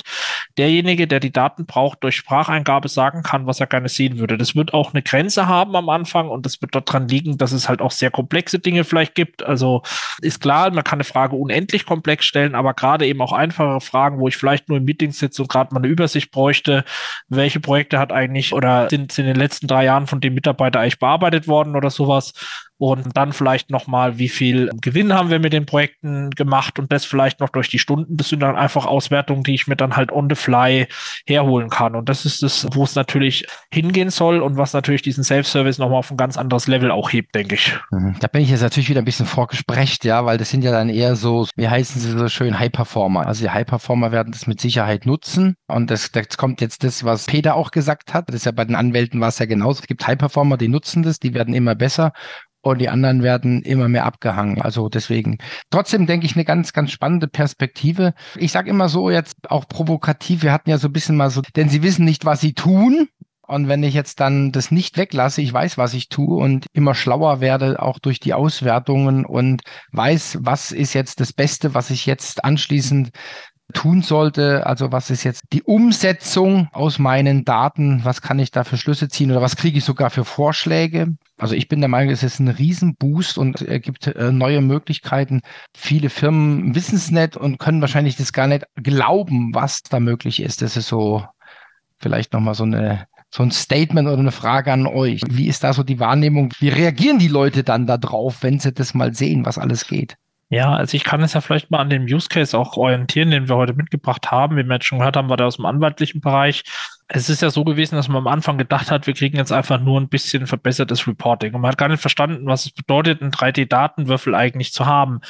derjenige, der die Daten braucht, durch Spracheingabe sagen kann, was er gerne sehen würde. Das wird auch eine Grenze haben am Anfang und das wird daran liegen, dass es halt auch sehr komplexe Dinge vielleicht gibt. Also ist klar, man kann eine Frage unendlich komplex stellen, aber gerade eben auch einfache Fragen, wo ich vielleicht nur im Meeting sitze und gerade mal eine Übersicht bräuchte, welche Projekte hat eigentlich oder sind in den letzten 3 Jahren von dem Mitarbeiter eigentlich bearbeitet worden oder sowas. Und dann vielleicht nochmal, wie viel Gewinn haben wir mit den Projekten gemacht und das vielleicht noch durch die Stunden. Das sind dann einfach Auswertungen, die ich mir dann halt on the fly herholen kann. Und das ist das, wo es natürlich hingehen soll und was natürlich diesen Self-Service nochmal auf ein ganz anderes Level auch hebt, denke ich. Da bin ich jetzt natürlich wieder ein bisschen vorgesprecht, ja, weil das sind ja dann eher so, wie heißen sie so schön, High-Performer. Also die High-Performer werden das mit Sicherheit nutzen. Und das kommt jetzt das, was Peter auch gesagt hat. Das ist ja bei den Anwälten war es ja genauso. Es gibt High-Performer, die nutzen das, die werden immer besser. Und die anderen werden immer mehr abgehangen. Also deswegen, trotzdem denke ich, eine ganz, ganz spannende Perspektive. Ich sage immer so jetzt auch provokativ, wir hatten ja so ein bisschen mal so, denn sie wissen nicht, was sie tun. Und wenn ich jetzt dann das nicht weglasse, ich weiß, was ich tue und immer schlauer werde, auch durch die Auswertungen und weiß, was ist jetzt das Beste, was ich jetzt anschließend tun sollte, also was ist jetzt die Umsetzung aus meinen Daten, was kann ich da für Schlüsse ziehen oder was kriege ich sogar für Vorschläge? Also ich bin der Meinung, es ist ein Riesenboost und gibt neue Möglichkeiten. Viele Firmen wissen es nicht und können wahrscheinlich das gar nicht glauben, was da möglich ist. Das ist so vielleicht nochmal so ein Statement oder eine Frage an euch. Wie ist da so die Wahrnehmung? Wie reagieren die Leute dann da drauf, wenn sie das mal sehen, was alles geht? Ja, also ich kann es ja vielleicht mal an dem Use Case auch orientieren, den wir heute mitgebracht haben. Wie wir jetzt schon gehört haben, war der aus dem anwaltlichen Bereich. Es ist ja so gewesen, dass man am Anfang gedacht hat, wir kriegen jetzt einfach nur ein bisschen verbessertes Reporting. Und man hat gar nicht verstanden, was es bedeutet, einen 3D-Datenwürfel eigentlich zu haben.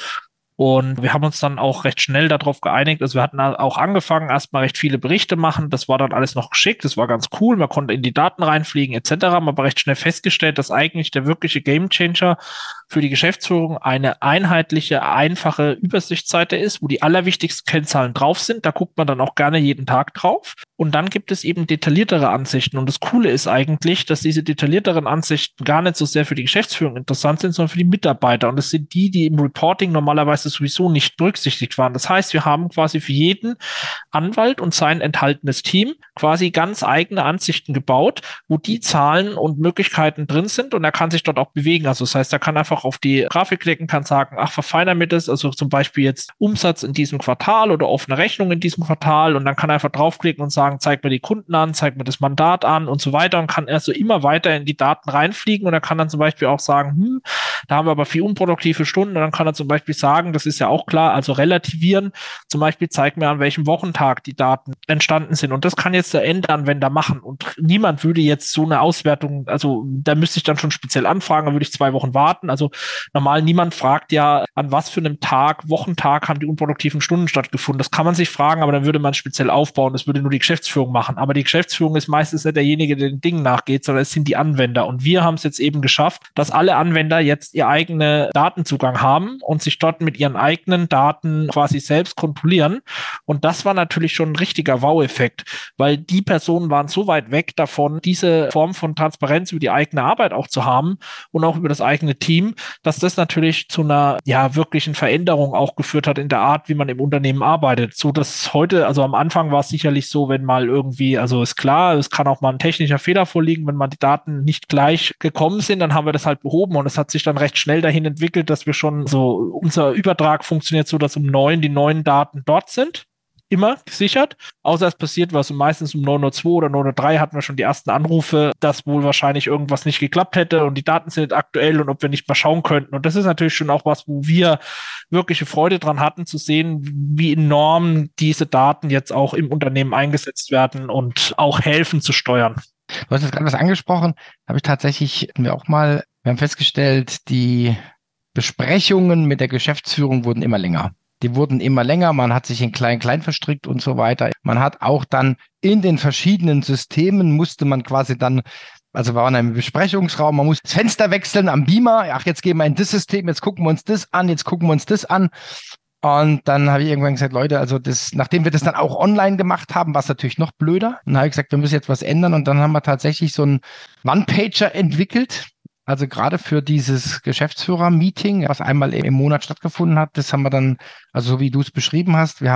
Und wir haben uns dann auch recht schnell darauf geeinigt. Also wir hatten auch angefangen, erstmal recht viele Berichte machen. Das war dann alles noch geschickt. Das war ganz cool. Man konnte in die Daten reinfliegen etc. Haben aber recht schnell festgestellt, dass eigentlich der wirkliche Gamechanger für die Geschäftsführung eine einheitliche, einfache Übersichtsseite ist, wo die allerwichtigsten Kennzahlen drauf sind. Da guckt man dann auch gerne jeden Tag drauf. Und dann gibt es eben detailliertere Ansichten. Und das Coole ist eigentlich, dass diese detaillierteren Ansichten gar nicht so sehr für die Geschäftsführung interessant sind, sondern für die Mitarbeiter. Und das sind die, die im Reporting normalerweise sowieso nicht berücksichtigt waren. Das heißt, wir haben quasi für jeden Anwalt und sein enthaltenes Team quasi ganz eigene Ansichten gebaut, wo die Zahlen und Möglichkeiten drin sind und er kann sich dort auch bewegen. Also das heißt, er kann einfach auf die Grafik klicken, kann sagen, ach, verfeiner mir das, also zum Beispiel jetzt Umsatz in diesem Quartal oder offene Rechnung in diesem Quartal und dann kann er einfach draufklicken und sagen, zeig mir die Kunden an, zeig mir das Mandat an und so weiter und kann also immer weiter in die Daten reinfliegen und er kann dann zum Beispiel auch sagen, da haben wir aber 4 unproduktive Stunden und dann kann er zum Beispiel sagen, das ist ja auch klar, also relativieren, zum Beispiel zeig mir, an welchem Wochentag die Daten entstanden sind und das kann jetzt der Endanwender machen und niemand würde jetzt so eine Auswertung, also da müsste ich dann schon speziell anfragen, da würde ich 2 Wochen warten, also normal niemand fragt ja, an was für einem Tag, Wochentag haben die unproduktiven Stunden stattgefunden, das kann man sich fragen, aber dann würde man speziell aufbauen, das würde nur die Geschäftsführung machen, aber die Geschäftsführung ist meistens nicht derjenige, der den Dingen nachgeht, sondern es sind die Anwender und wir haben es jetzt eben geschafft, dass alle Anwender jetzt ihr eigenen Datenzugang haben und sich dort mit ihren eigenen Daten quasi selbst kontrollieren und das war natürlich schon ein richtiger Wow-Effekt, weil die Personen waren so weit weg davon, diese Form von Transparenz über die eigene Arbeit auch zu haben und auch über das eigene Team, dass das natürlich zu einer wirklichen Veränderung auch geführt hat in der Art, wie man im Unternehmen arbeitet, so dass heute, also am Anfang war es sicherlich so, wenn mal irgendwie, also ist klar, es kann auch mal ein technischer Fehler vorliegen, wenn mal die Daten nicht gleich gekommen sind, dann haben wir das halt behoben und es hat sich dann recht schnell dahin entwickelt, dass wir schon so, unser Übertrag funktioniert so, dass die neuen Daten dort sind, immer gesichert, außer es passiert was und meistens um 9:02 oder 9:03 hatten wir schon die ersten Anrufe, dass wohl wahrscheinlich irgendwas nicht geklappt hätte und die Daten sind nicht aktuell und ob wir nicht mal schauen könnten und das ist natürlich schon auch was, wo wir wirkliche Freude dran hatten zu sehen, wie enorm diese Daten jetzt auch im Unternehmen eingesetzt werden und auch helfen zu steuern. Du hast jetzt gerade was angesprochen, habe ich tatsächlich wir haben festgestellt, die Besprechungen mit der Geschäftsführung wurden immer länger. Die wurden immer länger, man hat sich in klein verstrickt und so weiter. Man hat auch dann in den verschiedenen Systemen musste man quasi dann, also war in einem Besprechungsraum, man muss das Fenster wechseln am Beamer, ach, jetzt gehen wir in das System, jetzt gucken wir uns das an, jetzt gucken wir uns das an. Und dann habe ich irgendwann gesagt, Leute, also nachdem wir das dann auch online gemacht haben, war es natürlich noch blöder. Dann habe ich gesagt, wir müssen jetzt was ändern und dann haben wir tatsächlich so einen One-Pager entwickelt. Also gerade für dieses Geschäftsführer-Meeting, was einmal im Monat stattgefunden hat, das haben wir dann, also so wie du es beschrieben hast, wir haben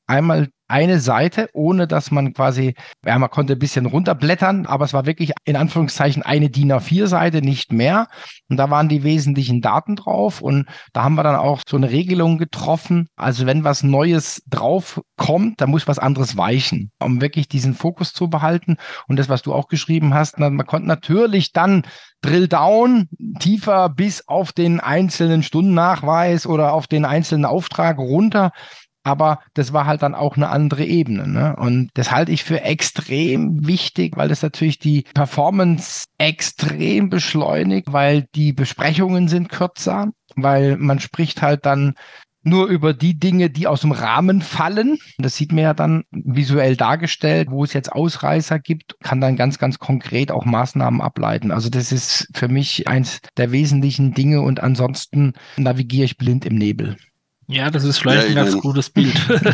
einmal eine Seite, ohne dass man quasi, ja, man konnte ein bisschen runterblättern, aber es war wirklich in Anführungszeichen eine DIN A4-Seite, nicht mehr. Und da waren die wesentlichen Daten drauf und da haben wir dann auch so eine Regelung getroffen. Also wenn was Neues drauf kommt, dann muss was anderes weichen, um wirklich diesen Fokus zu behalten. Und das, was du auch geschrieben hast, man konnte natürlich dann Drill down, tiefer bis auf den einzelnen Stundennachweis oder auf den einzelnen Auftrag runter. Aber das war halt dann auch eine andere Ebene, ne? Und das halte ich für extrem wichtig, weil das natürlich die Performance extrem beschleunigt, weil die Besprechungen sind kürzer, weil man spricht halt dann nur über die Dinge, die aus dem Rahmen fallen. Das sieht man ja dann visuell dargestellt, wo es jetzt Ausreißer gibt, kann dann ganz, ganz konkret auch Maßnahmen ableiten. Also das ist für mich eins der wesentlichen Dinge und ansonsten navigiere ich blind im Nebel. Ja, das ist vielleicht ein ganz gutes Bild.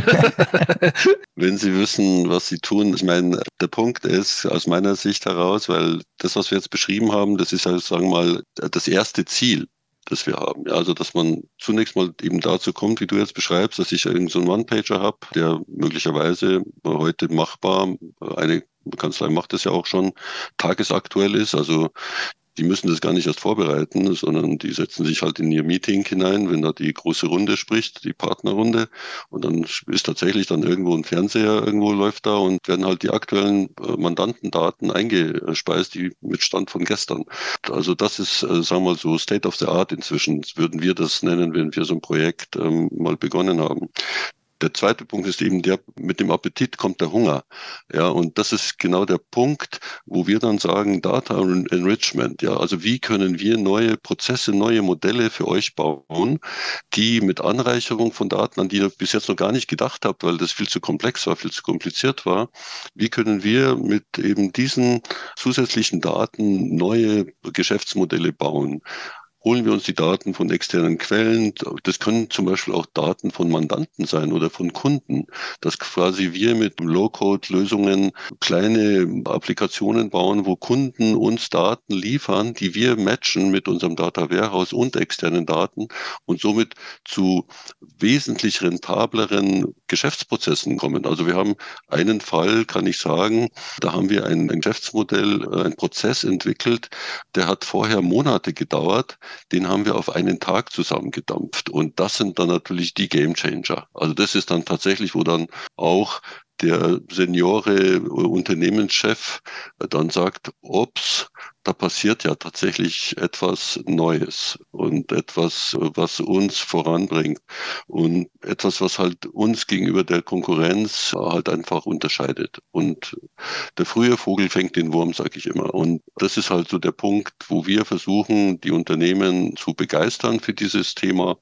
Wenn Sie wissen, was Sie tun. Ich meine, der Punkt ist aus meiner Sicht heraus, weil das, was wir jetzt beschrieben haben, das ist ja, sagen wir mal, das erste Ziel, das wir haben. Ja, also, dass man zunächst mal eben dazu kommt, wie du jetzt beschreibst, dass ich irgend so einen One-Pager habe, der möglicherweise heute machbar, eine Kanzlei macht das ja auch schon, tagesaktuell ist. Also die müssen das gar nicht erst vorbereiten, sondern die setzen sich halt in ihr Meeting hinein, wenn da die große Runde spricht, die Partnerrunde. Und dann ist tatsächlich dann irgendwo ein Fernseher, irgendwo läuft da und werden halt die aktuellen Mandantendaten eingespeist, die mit Stand von gestern. Also das ist, sagen wir mal so, State of the Art inzwischen, würden wir das nennen, wenn wir so ein Projekt mal begonnen haben. Der zweite Punkt ist eben der, mit dem Appetit kommt der Hunger. Ja, und das ist genau der Punkt, wo wir dann sagen, Data Enrichment. Ja, also wie können wir neue Prozesse, neue Modelle für euch bauen, die mit Anreicherung von Daten, an die ihr bis jetzt noch gar nicht gedacht habt, weil das viel zu komplex war, viel zu kompliziert war. Wie können wir mit eben diesen zusätzlichen Daten neue Geschäftsmodelle bauen? Holen wir uns die Daten von externen Quellen. Das können zum Beispiel auch Daten von Mandanten sein oder von Kunden, dass quasi wir mit Low-Code-Lösungen kleine Applikationen bauen, wo Kunden uns Daten liefern, die wir matchen mit unserem Data Warehouse und externen Daten und somit zu wesentlich rentableren Geschäftsprozessen kommen. Also wir haben einen Fall, kann ich sagen, da haben wir ein Geschäftsmodell, einen Prozess entwickelt, der hat vorher Monate gedauert. Den haben wir auf einen Tag zusammengedampft. Und das sind dann natürlich die Gamechanger. Also das ist dann tatsächlich, wo dann auch der Seniore Unternehmenschef dann sagt, ups, da passiert ja tatsächlich etwas Neues und etwas, was uns voranbringt und etwas, was halt uns gegenüber der Konkurrenz halt einfach unterscheidet. Und der frühe Vogel fängt den Wurm, sage ich immer. Und das ist halt so der Punkt, wo wir versuchen, die Unternehmen zu begeistern für dieses Thema.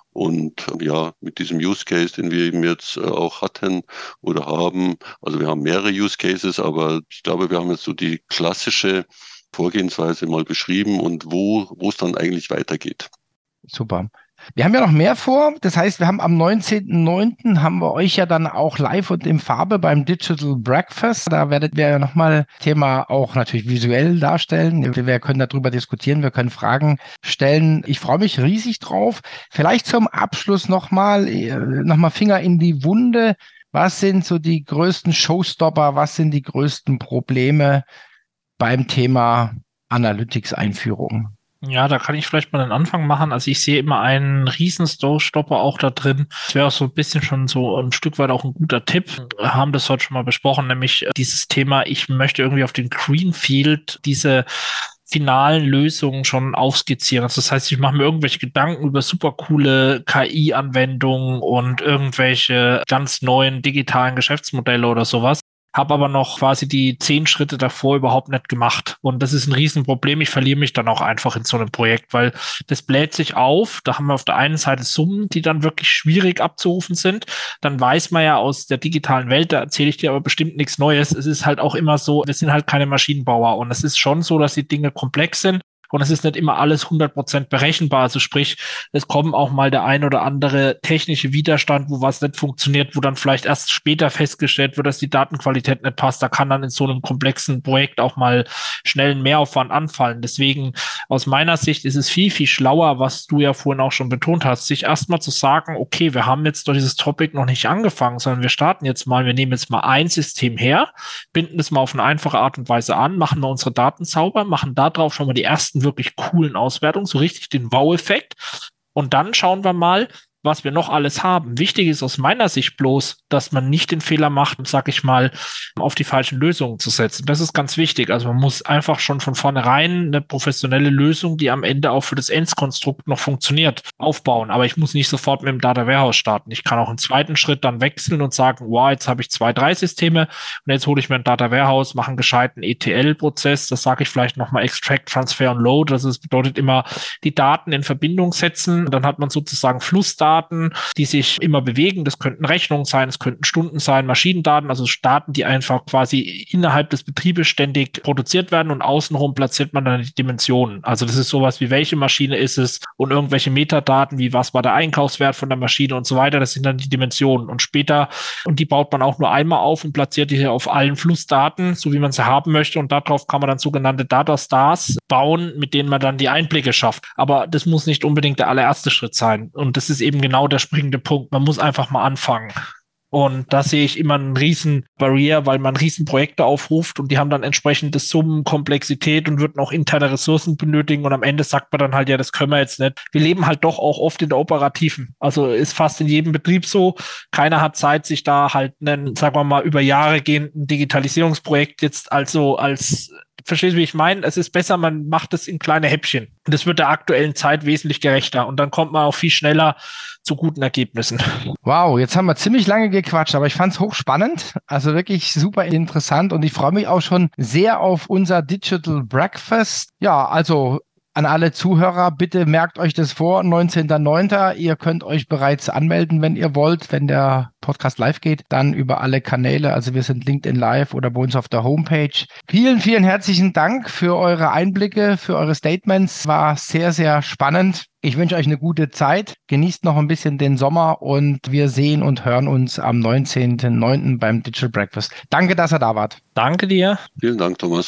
Und ja, mit diesem Use Case, den wir eben jetzt auch hatten oder haben, also wir haben mehrere Use Cases, aber ich glaube, wir haben jetzt so die klassische Vorgehensweise mal beschrieben und wo es dann eigentlich weitergeht. Super. Wir haben ja noch mehr vor. Das heißt, wir haben am 19.09. haben wir euch ja dann auch live und in Farbe beim Digital Breakfast. Da werdet ihr ja nochmal Thema auch natürlich visuell darstellen. Wir können darüber diskutieren, wir können Fragen stellen. Ich freue mich riesig drauf. Vielleicht zum Abschluss nochmal Finger in die Wunde. Was sind so die größten Showstopper? Was sind die größten Probleme beim Thema Analytics-Einführung? Ja, da kann ich vielleicht mal den Anfang machen. Also ich sehe immer einen riesen Stopper auch da drin. Das wäre auch so ein bisschen schon so ein Stück weit auch ein guter Tipp. Wir haben das heute schon mal besprochen, nämlich dieses Thema, ich möchte irgendwie auf den Greenfield diese finalen Lösungen schon aufskizzieren. Also das heißt, ich mache mir irgendwelche Gedanken über super coole KI-Anwendungen und irgendwelche ganz neuen digitalen Geschäftsmodelle oder sowas. Habe aber noch quasi die 10 Schritte davor überhaupt nicht gemacht. Und das ist ein Riesenproblem. Ich verliere mich dann auch einfach in so einem Projekt, weil das bläht sich auf. Da haben wir auf der einen Seite Summen, die dann wirklich schwierig abzurufen sind. Dann weiß man ja aus der digitalen Welt, da erzähle ich dir aber bestimmt nichts Neues. Es ist halt auch immer so, wir sind halt keine Maschinenbauer. Und es ist schon so, dass die Dinge komplex sind. und es ist nicht immer alles 100% berechenbar. Also sprich, es kommen auch mal der ein oder andere technische Widerstand, wo was nicht funktioniert, wo dann vielleicht erst später festgestellt wird, dass die Datenqualität nicht passt. Da kann dann in so einem komplexen Projekt auch mal schnell ein Mehraufwand anfallen. Deswegen aus meiner Sicht ist es viel, viel schlauer, was du ja vorhin auch schon betont hast, sich erstmal zu sagen, okay, wir haben jetzt durch dieses Topic noch nicht angefangen, sondern wir starten jetzt mal, wir nehmen jetzt mal ein System her, binden es mal auf eine einfache Art und Weise an, machen wir unsere Daten sauber, machen da drauf schon mal die ersten wirklich coolen Auswertungen, so richtig den Wow-Effekt. Und dann schauen wir mal, was wir noch alles haben. Wichtig ist aus meiner Sicht bloß, dass man nicht den Fehler macht, sag ich mal, auf die falschen Lösungen zu setzen. Das ist ganz wichtig. Also man muss einfach schon von vornherein eine professionelle Lösung, die am Ende auch für das Endkonstrukt noch funktioniert, aufbauen. Aber ich muss nicht sofort mit dem Data Warehouse starten. Ich kann auch im zweiten Schritt dann wechseln und sagen, wow, jetzt habe ich 2, 3 Systeme und jetzt hole ich mir ein Data Warehouse, mache einen gescheiten ETL-Prozess. Das sage ich vielleicht nochmal Extract, Transfer und Load. Also das bedeutet immer, die Daten in Verbindung setzen. Dann hat man sozusagen Flussdaten, die sich immer bewegen. Das könnten Rechnungen sein, es könnten Stunden sein, Maschinendaten, also Daten, die einfach quasi innerhalb des Betriebes ständig produziert werden und außenrum platziert man dann die Dimensionen. Also das ist sowas wie, welche Maschine ist es und irgendwelche Metadaten, wie was war der Einkaufswert von der Maschine und so weiter. Das sind dann die Dimensionen. Und später, und die baut man auch nur einmal auf und platziert die auf allen Flussdaten, so wie man sie haben möchte. Und darauf kann man dann sogenannte Data Stars bauen, mit denen man dann die Einblicke schafft. Aber das muss nicht unbedingt der allererste Schritt sein. Und das ist eben genau der springende Punkt. Man muss einfach mal anfangen. Und da sehe ich immer einen riesen Barrier, weil man riesen Projekte aufruft und die haben dann entsprechende Summen, Komplexität und würden auch interne Ressourcen benötigen. Und am Ende sagt man dann halt, ja, das können wir jetzt nicht. Wir leben halt doch auch oft in der Operativen. Also ist fast in jedem Betrieb so. Keiner hat Zeit, sich da halt einen, sagen wir mal, über Jahre gehenden Digitalisierungsprojekt jetzt also als verstehst du, wie ich meine? Es ist besser, man macht es in kleine Häppchen. Und das wird der aktuellen Zeit wesentlich gerechter. Und dann kommt man auch viel schneller zu guten Ergebnissen. Wow, jetzt haben wir ziemlich lange gequatscht, aber ich fand es hochspannend. Also wirklich super interessant. Und ich freue mich auch schon sehr auf unser Digital Breakfast. Ja, also an alle Zuhörer, bitte merkt euch das vor, 19.09. Ihr könnt euch bereits anmelden, wenn ihr wollt, wenn der Podcast live geht, dann über alle Kanäle. Also wir sind LinkedIn Live oder bei uns auf der Homepage. Vielen, vielen herzlichen Dank für eure Einblicke, für eure Statements. War sehr, sehr spannend. Ich wünsche euch eine gute Zeit. Genießt noch ein bisschen den Sommer und wir sehen und hören uns am 19.09. beim Digital Breakfast. Danke, dass ihr da wart. Danke dir. Vielen Dank, Thomas.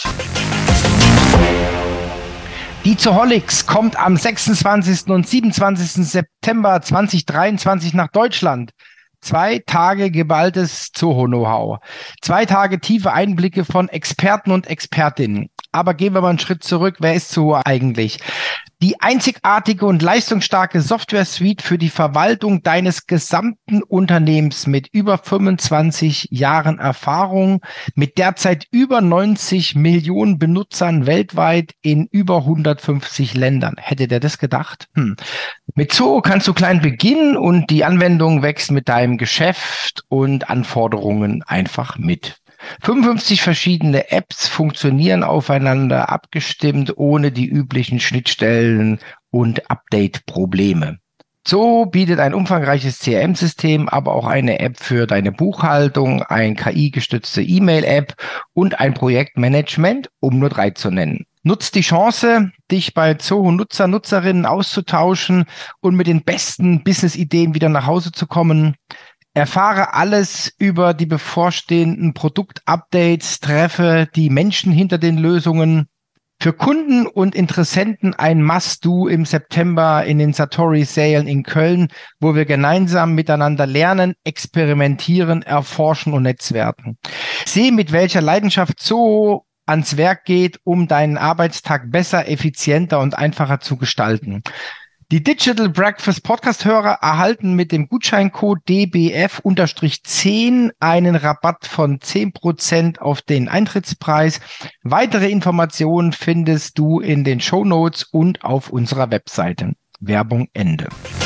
Die Zoholics kommt am 26. und 27. September 2023 nach Deutschland. 2 Tage geballtes Zoho-Know-how. 2 Tage tiefe Einblicke von Experten und Expertinnen. Aber gehen wir mal einen Schritt zurück. Wer ist Zoho eigentlich? Die einzigartige und leistungsstarke Software-Suite für die Verwaltung deines gesamten Unternehmens mit über 25 Jahren Erfahrung, mit derzeit über 90 Millionen Benutzern weltweit in über 150 Ländern. Hätte der das gedacht? Mit Zoho kannst du klein beginnen und die Anwendung wächst mit deinem Geschäft und Anforderungen einfach mit. 55 verschiedene Apps funktionieren aufeinander abgestimmt, ohne die üblichen Schnittstellen und Update-Probleme. Zoho bietet ein umfangreiches CRM-System, aber auch eine App für deine Buchhaltung, ein KI-gestützte E-Mail-App und ein Projektmanagement, um nur 3 zu nennen. Nutzt die Chance, dich bei Zoho-Nutzer, Nutzerinnen auszutauschen und mit den besten Business-Ideen wieder nach Hause zu kommen. Erfahre alles über die bevorstehenden Produktupdates, treffe die Menschen hinter den Lösungen. Für Kunden und Interessenten ein Must-Do im September in den Satori-Sälen in Köln, wo wir gemeinsam miteinander lernen, experimentieren, erforschen und netzwerken. Sehe, mit welcher Leidenschaft Zoho ans Werk geht, um deinen Arbeitstag besser, effizienter und einfacher zu gestalten. Die Digital Breakfast Podcast-Hörer erhalten mit dem Gutscheincode DBF-10 einen Rabatt von 10% auf den Eintrittspreis. Weitere Informationen findest du in den Shownotes und auf unserer Webseite. Werbung Ende.